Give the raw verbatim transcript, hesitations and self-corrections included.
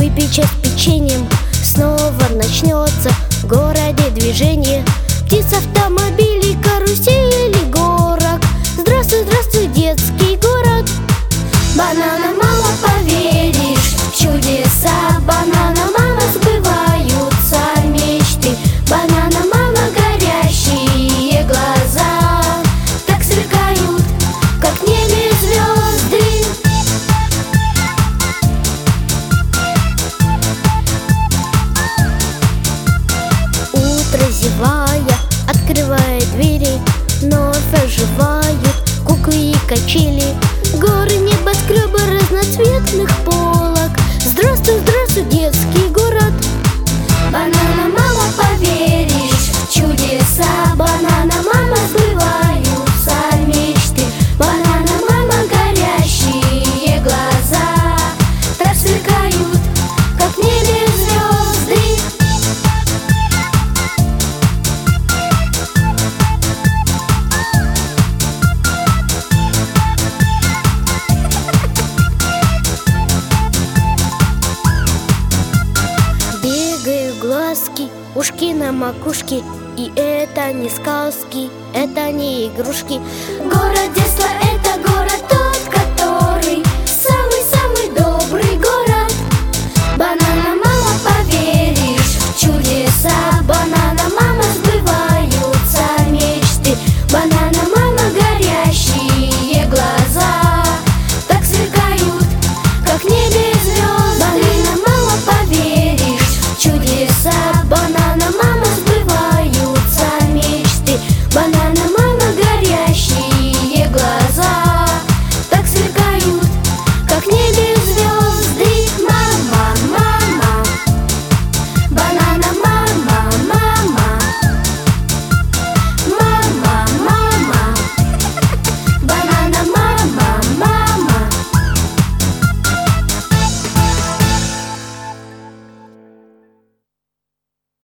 Выпей чай с печеньем, снова начнется в городе движение. Птиц, автомобилей, каруселей, горок. Здравствуй, здравствуй, детский город. Банана, мама, поверишь в чудеса. Банана, мама, сбываются мечты. Банана, мама, горящие глаза так сверкают, как в небе звезды. Утро, зевая, открывает двери, вновь оживают куклы и качели. Горы, небоскребы разноцветных полок. Здравствуй, здравствуй, детский город. Банана, мама, поверишь в чудеса. Банана, мама, сбываются мечты. Банана, мама, горящие глаза так сверкают, как в небе звезды. Бегают глазки, ушки на макушке. И это не сказки, это не игрушки. Город